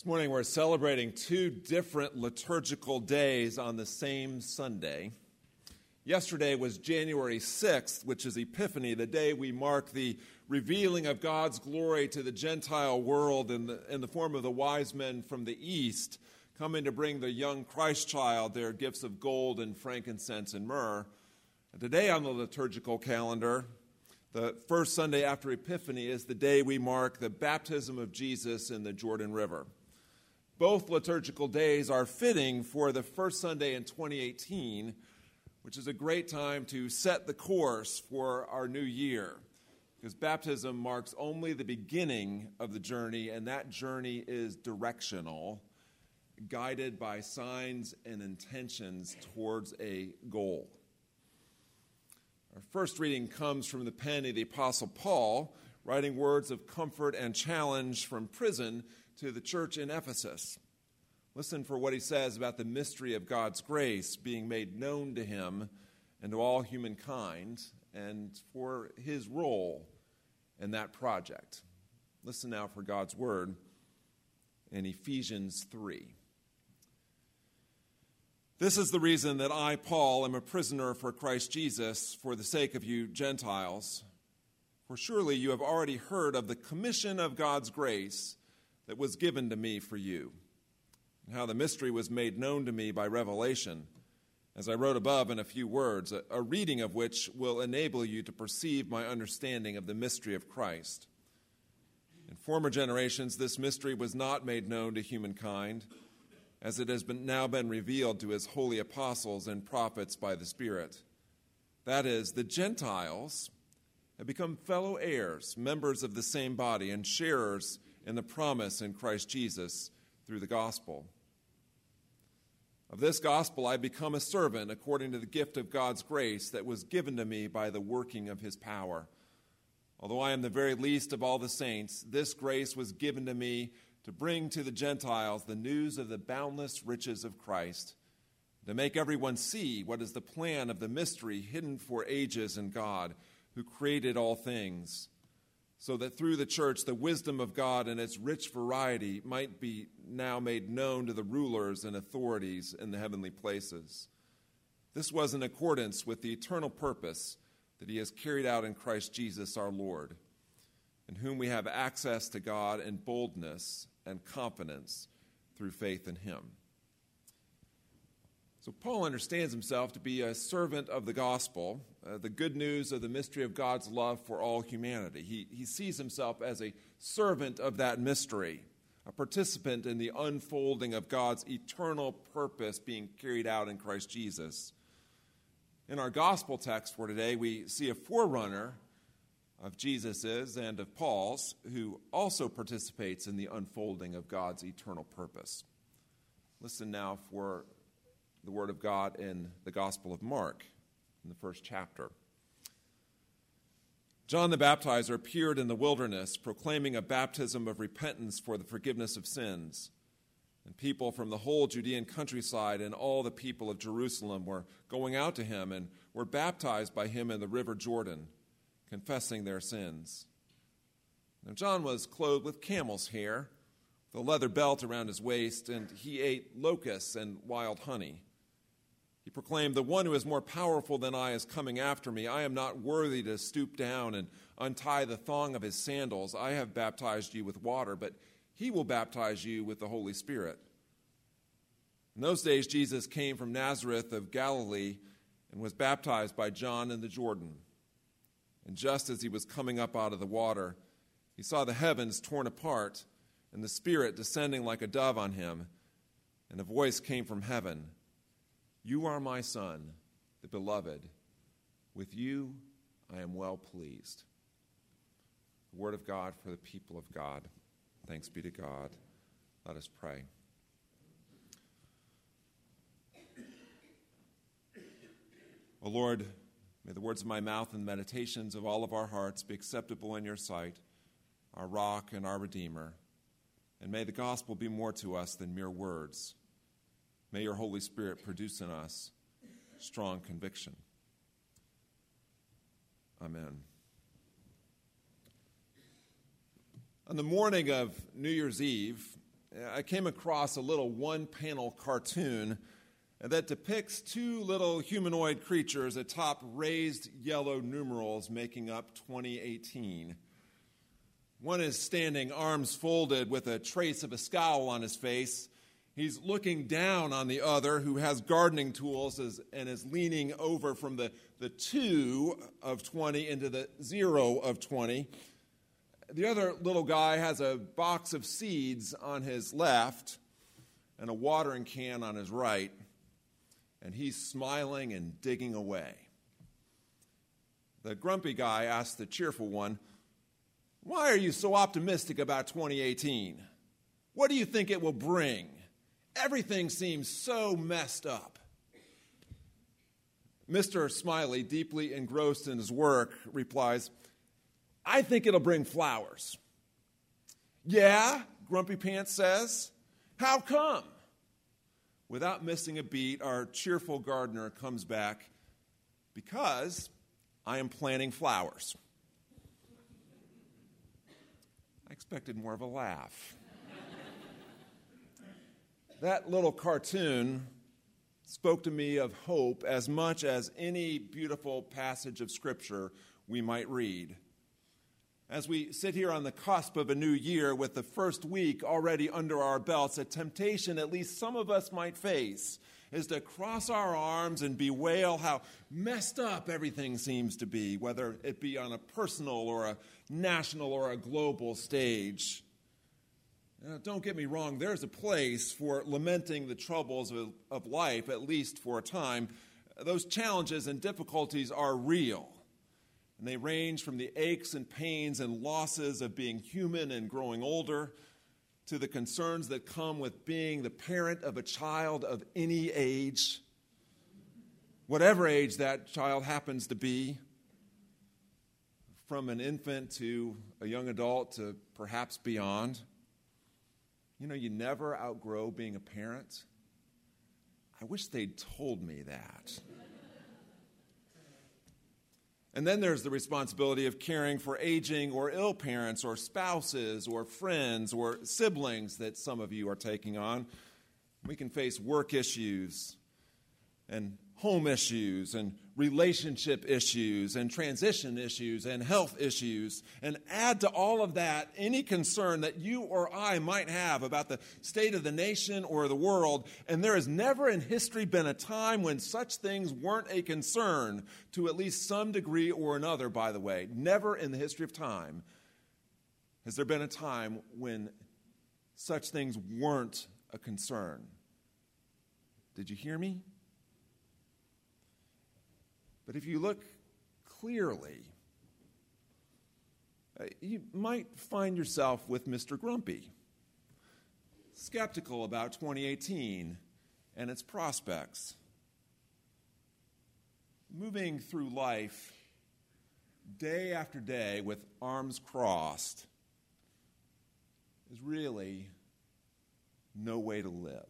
This morning we're celebrating two different liturgical days on the same Sunday. Yesterday was January 6th, which is Epiphany, the day we mark the revealing of God's glory to the Gentile world in the form of the wise men from the east, coming to bring the young Christ child their gifts of gold and frankincense and myrrh. And today on the liturgical calendar, the first Sunday after Epiphany, is the day we mark the baptism of Jesus in the Jordan River. Both liturgical days are fitting for the first Sunday in 2018, which is a great time to set the course for our new year, because baptism marks only the beginning of the journey, and that journey is directional, guided by signs and intentions towards a goal. Our first reading comes from the pen of the Apostle Paul, writing words of comfort and challenge from prison to the church in Ephesus. Listen for what he says about the mystery of God's grace being made known to him and to all humankind, and for his role in that project. Listen now for God's word in Ephesians 3. This is the reason that I, Paul, am a prisoner for Christ Jesus for the sake of you Gentiles. For surely you have already heard of the commission of God's grace that was given to me for you, and how the mystery was made known to me by revelation, as I wrote above in a few words, a reading of which will enable you to perceive my understanding of the mystery of Christ. In former generations, this mystery was not made known to humankind, as it has now been revealed to his holy apostles and prophets by the Spirit. That is, the Gentiles have become fellow heirs, members of the same body, and sharers in the promise in Christ Jesus through the gospel. Of this gospel I become a servant according to the gift of God's grace that was given to me by the working of his power. Although I am the very least of all the saints, this grace was given to me to bring to the Gentiles the news of the boundless riches of Christ, to make everyone see what is the plan of the mystery hidden for ages in God, who created all things, so that through the church the wisdom of God and its rich variety might be now made known to the rulers and authorities in the heavenly places. This was in accordance with the eternal purpose that he has carried out in Christ Jesus our Lord, in whom we have access to God in boldness and confidence through faith in him. So Paul understands himself to be a servant of the gospel, the good news of the mystery of God's love for all humanity. He sees himself as a servant of that mystery, a participant in the unfolding of God's eternal purpose being carried out in Christ Jesus. In our gospel text for today, we see a forerunner of Jesus's and of Paul's, who also participates in the unfolding of God's eternal purpose. Listen now for the word of God in the Gospel of Mark, in the first chapter. John the Baptizer appeared in the wilderness, proclaiming a baptism of repentance for the forgiveness of sins. And people from the whole Judean countryside and all the people of Jerusalem were going out to him and were baptized by him in the river Jordan, confessing their sins. Now John was clothed with camel's hair, with a leather belt around his waist, and he ate locusts and wild honey. He proclaimed, "The one who is more powerful than I is coming after me. I am not worthy to stoop down and untie the thong of his sandals. I have baptized you with water, but he will baptize you with the Holy Spirit." In those days, Jesus came from Nazareth of Galilee and was baptized by John in the Jordan. And just as he was coming up out of the water, he saw the heavens torn apart and the Spirit descending like a dove on him. And a voice came from heaven, "You are my Son, the beloved. With you I am well pleased." The word of God for the people of God. Thanks be to God. Let us pray. O Lord, may the words of my mouth and the meditations of all of our hearts be acceptable in your sight, our rock and our Redeemer. And may the gospel be more to us than mere words. May your Holy Spirit produce in us strong conviction. Amen. On the morning of New Year's Eve, I came across a little one-panel cartoon that depicts two little humanoid creatures atop raised yellow numerals making up 2018. One is standing arms folded with a trace of a scowl on his face. He's looking down on the other, who has gardening tools and is leaning over from the 2 of 20 into the 0 of 20. The other little guy has a box of seeds on his left and a watering can on his right, and he's smiling and digging away. The grumpy guy asks the cheerful one, "Why are you so optimistic about 2018? What do you think it will bring? Everything seems so messed up." Mr. Smiley, deeply engrossed in his work, replies, "I think it'll bring flowers." "Yeah?" Grumpy Pants says. "How come?" Without missing a beat, our cheerful gardener comes back, "Because I am planting flowers." I expected more of a laugh. That little cartoon spoke to me of hope as much as any beautiful passage of Scripture we might read. As we sit here on the cusp of a new year with the first week already under our belts, a temptation at least some of us might face is to cross our arms and bewail how messed up everything seems to be, whether it be on a personal or a national or a global stage. Now, don't get me wrong, there's a place for lamenting the troubles of life, at least for a time. Those challenges and difficulties are real. And they range from the aches and pains and losses of being human and growing older to the concerns that come with being the parent of a child of any age, whatever age that child happens to be, from an infant to a young adult to perhaps beyond. You know, you never outgrow being a parent. I wish they'd told me that. And then there's the responsibility of caring for aging or ill parents or spouses or friends or siblings that some of you are taking on. We can face work issues and home issues and relationship issues and transition issues and health issues, and add to all of that any concern that you or I might have about the state of the nation or the world. And there has never in history been a time when such things weren't a concern to at least some degree or another, by the way. Never in the history of time has there been a time when such things weren't a concern. Did you hear me? But if you look clearly, you might find yourself with Mr. Grumpy, skeptical about 2018 and its prospects. Moving through life day after day with arms crossed is really no way to live.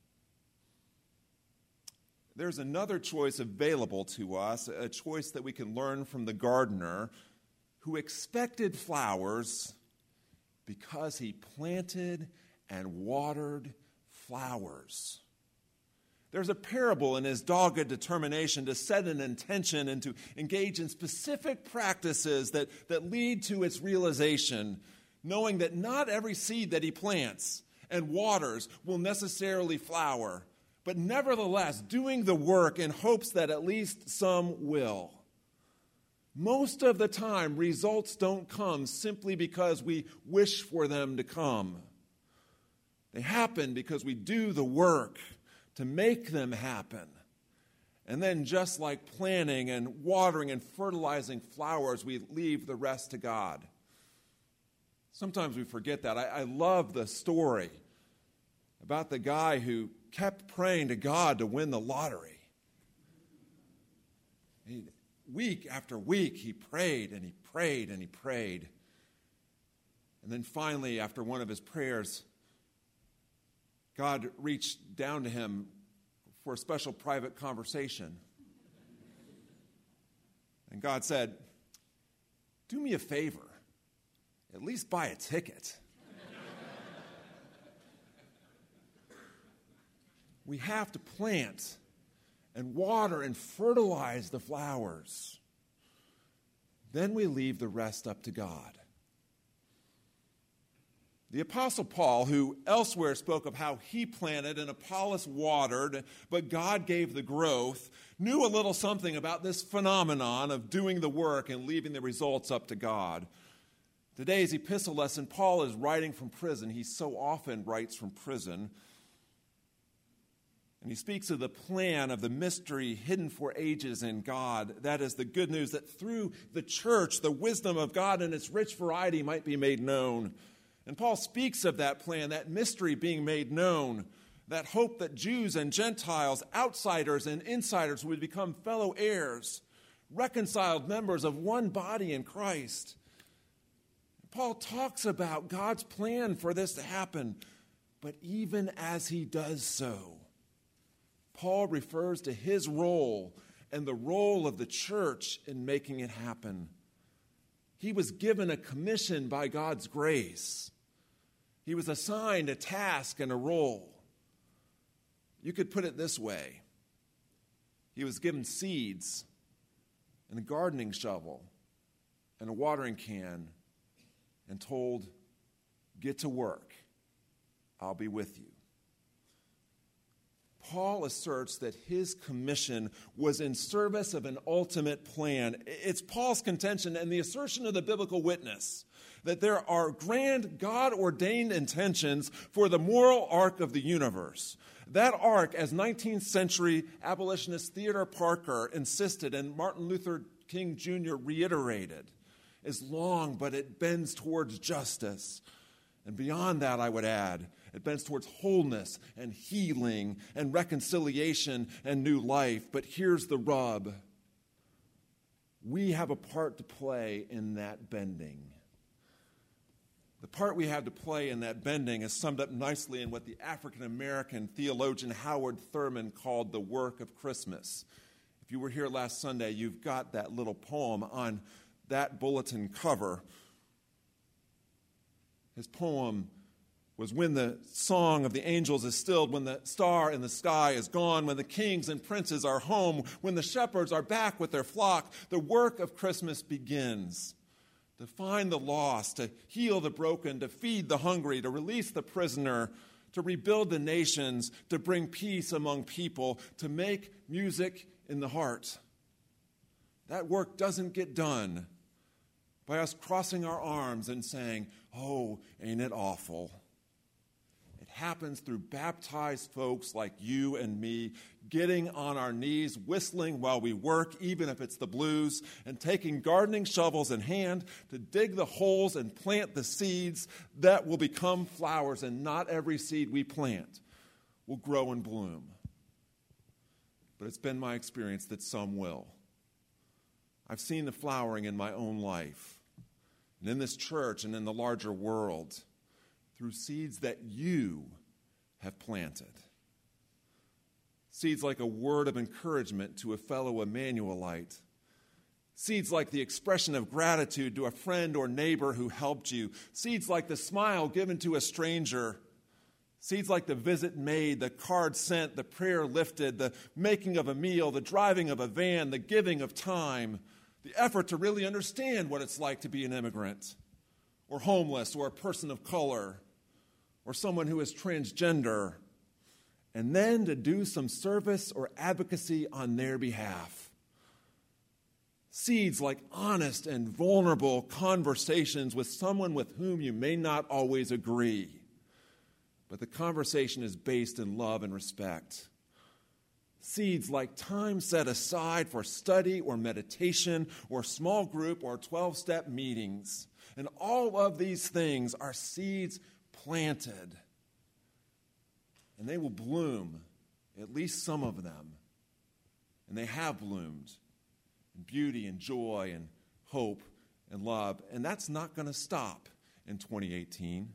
There's another choice available to us, a choice that we can learn from the gardener who expected flowers because he planted and watered flowers. There's a parable in his dogged determination to set an intention and to engage in specific practices that lead to its realization, knowing that not every seed that he plants and waters will necessarily flower, but nevertheless doing the work in hopes that at least some will. Most of the time, results don't come simply because we wish for them to come. They happen because we do the work to make them happen. And then just like planting and watering and fertilizing flowers, we leave the rest to God. Sometimes we forget that. I love the story about the guy who kept praying to God to win the lottery. Week after week, he prayed and he prayed and he prayed. And then finally, after one of his prayers, God reached down to him for a special private conversation. And God said, "Do me a favor, at least buy a ticket." we have to plant and water and fertilize the flowers. Then we leave the rest up to God. The Apostle Paul, who elsewhere spoke of how he planted and Apollos watered, but God gave the growth, knew a little something about this phenomenon of doing the work and leaving the results up to God. Today's epistle lesson, Paul is writing from prison. He so often writes from prison. And he speaks of the plan of the mystery hidden for ages in God. That is the good news that through the church, the wisdom of God in its rich variety might be made known. And Paul speaks of that plan, that mystery being made known, that hope that Jews and Gentiles, outsiders and insiders would become fellow heirs, reconciled members of one body in Christ. Paul talks about God's plan for this to happen, but even as he does so, Paul refers to his role and the role of the church in making it happen. He was given a commission by God's grace. He was assigned a task and a role. You could put it this way. He was given seeds and a gardening shovel and a watering can and told, "Get to work. I'll be with you." Paul asserts that his commission was in service of an ultimate plan. It's Paul's contention and the assertion of the biblical witness that there are grand God-ordained intentions for the moral arc of the universe. That arc, as 19th century abolitionist Theodore Parker insisted and Martin Luther King Jr. reiterated, is long, but it bends towards justice. And beyond that, I would add, it bends towards wholeness and healing and reconciliation and new life. But here's the rub. We have a part to play in that bending. The part we have to play in that bending is summed up nicely in what the African-American theologian Howard Thurman called the work of Christmas. If you were here last Sunday, you've got that little poem on that bulletin cover. His poem was when the song of the angels is stilled, when the star in the sky is gone, when the kings and princes are home, when the shepherds are back with their flock, the work of Christmas begins. To find the lost, to heal the broken, to feed the hungry, to release the prisoner, to rebuild the nations, to bring peace among people, to make music in the heart. That work doesn't get done by us crossing our arms and saying, "Oh, ain't it awful?" It happens through baptized folks like you and me, getting on our knees, whistling while we work, even if it's the blues, and taking gardening shovels in hand to dig the holes and plant the seeds that will become flowers. And not every seed we plant will grow and bloom. But it's been my experience that some will. I've seen the flowering in my own life, and in this church and in the larger world, through seeds that you have planted. Seeds like a word of encouragement to a fellow Emmanuelite. Seeds like the expression of gratitude to a friend or neighbor who helped you. Seeds like the smile given to a stranger. Seeds like the visit made, the card sent, the prayer lifted, the making of a meal, the driving of a van, the giving of time, the effort to really understand what it's like to be an immigrant, or homeless, or a person of color, or someone who is transgender, and then to do some service or advocacy on their behalf. Seeds like honest and vulnerable conversations with someone with whom you may not always agree, but the conversation is based in love and respect. Seeds like time set aside for study or meditation or small group or 12-step meetings. And all of these things are seeds planted. And they will bloom, at least some of them. And they have bloomed in beauty and joy and hope and love. And that's not going to stop in 2018.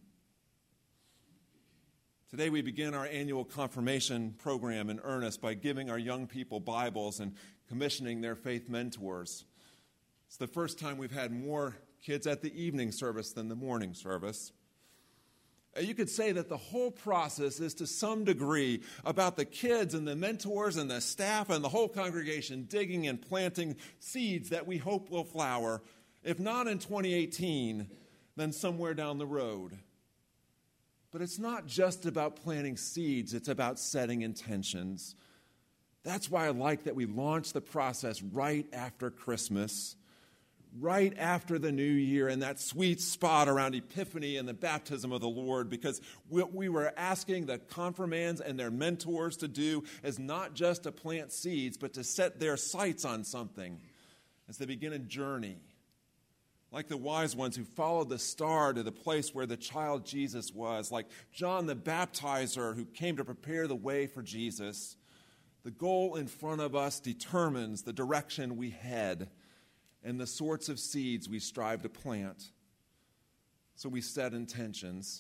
Today we begin our annual confirmation program in earnest by giving our young people Bibles and commissioning their faith mentors. It's the first time we've had more kids at the evening service than the morning service. You could say that the whole process is to some degree about the kids and the mentors and the staff and the whole congregation digging and planting seeds that we hope will flower, if not in 2018, then somewhere down the road. But it's not just about planting seeds, it's about setting intentions. That's why I like that we launch the process right after Christmas, right after the new year, in that sweet spot around Epiphany and the baptism of the Lord, because what we were asking the confirmands and their mentors to do is not just to plant seeds, but to set their sights on something as they begin a journey. Like the wise ones who followed the star to the place where the child Jesus was, like John the Baptizer who came to prepare the way for Jesus. The goal in front of us determines the direction we head and the sorts of seeds we strive to plant. So we set intentions.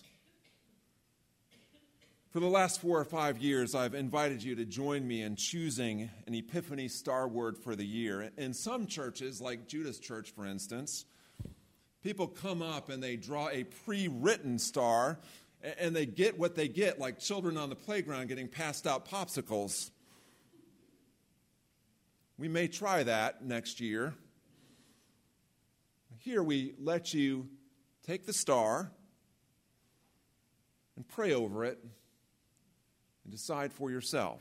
For the last 4 or 5 years, I've invited you to join me in choosing an Epiphany star word for the year. In some churches, like Judas Church, for instance, people come up and they draw a pre-written star, and they get what they get, like children on the playground getting passed out popsicles. We may try that next year. Here we let you take the star and pray over it and decide for yourself.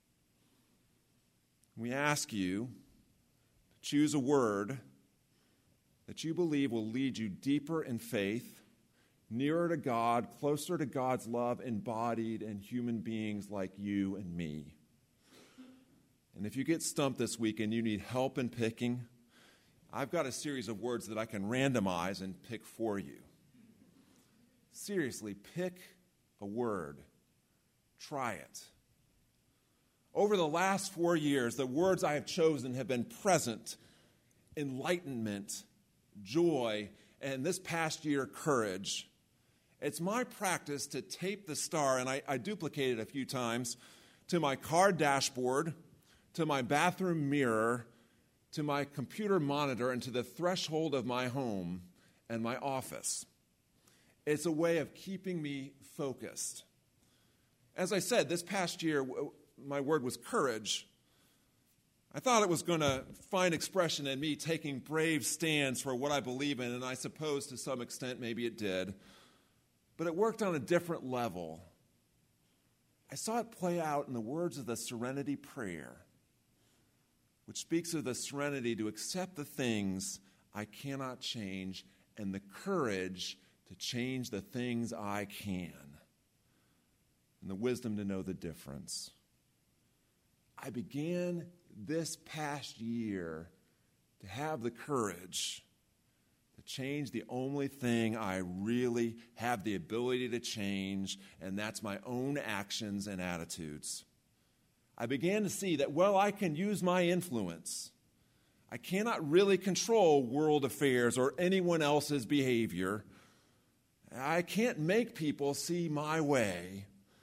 We ask you to choose a word that you believe will lead you deeper in faith, nearer to God, closer to God's love embodied in human beings like you and me. And if you get stumped this week and you need help in picking, I've got a series of words that I can randomize and pick for you. Seriously, pick a word. Try it. Over the last 4 years, the words I have chosen have been present, enlightenment, joy, and this past year, courage. It's my practice to tape the star, and I duplicate it a few times, to my car dashboard, to my bathroom mirror, to my computer monitor, and to the threshold of my home and my office. It's a way of keeping me focused. As I said, this past year, my word was courage. I thought it was going to find expression in me taking brave stands for what I believe in, and I suppose to some extent maybe it did. But it worked on a different level. I saw it play out in the words of the Serenity Prayer, which speaks of the serenity to accept the things I cannot change and the courage to change the things I can, and the wisdom to know the difference. I began this past year to have the courage to change the only thing I really have the ability to change, and that's my own actions and attitudes. I began to see that, well, I can use my influence. I cannot really control world affairs or anyone else's behavior. I can't make people see my way,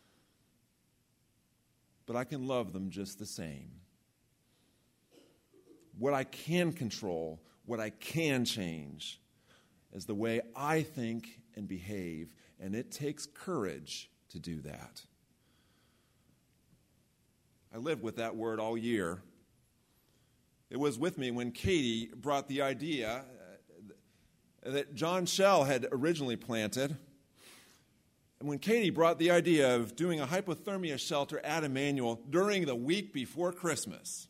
but I can love them just the same. What I can control, what I can change, is the way I think and behave, and it takes courage to do that. I lived with that word all year. It was with me when Katie brought the idea that John Shell had originally planted. And when Katie brought the idea of doing a hypothermia shelter at Emmanuel during the week before Christmas,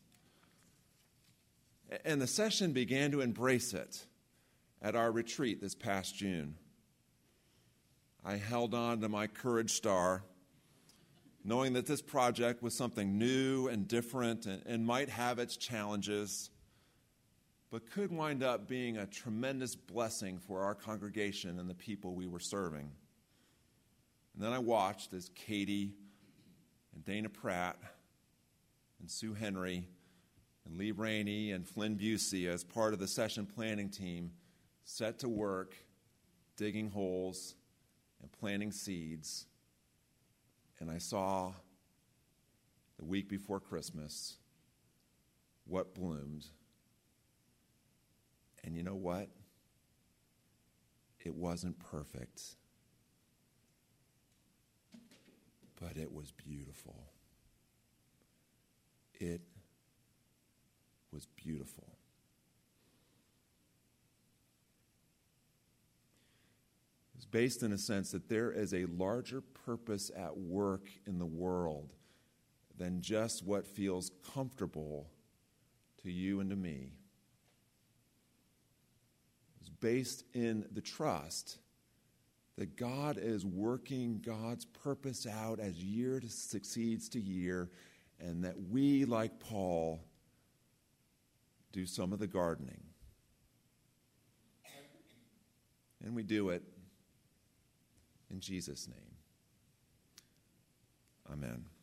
and the session began to embrace it at our retreat this past June, I held on to my courage star, knowing that this project was something new and different and might have its challenges, but could wind up being a tremendous blessing for our congregation and the people we were serving. And then I watched as Katie and Dana Pratt and Sue Henry and Lee Rainey and Flynn Busey, as part of the session planning team, set to work digging holes and planting seeds. And I saw the week before Christmas what bloomed. And you know what? It wasn't perfect. but it was beautiful. It was beautiful. It's based in a sense that there is a larger purpose at work in the world than just what feels comfortable to you and to me. It's based in the trust that God is working God's purpose out as year succeeds to year, and that we, like Paul, do some of the gardening. And we do it in Jesus' name. Amen.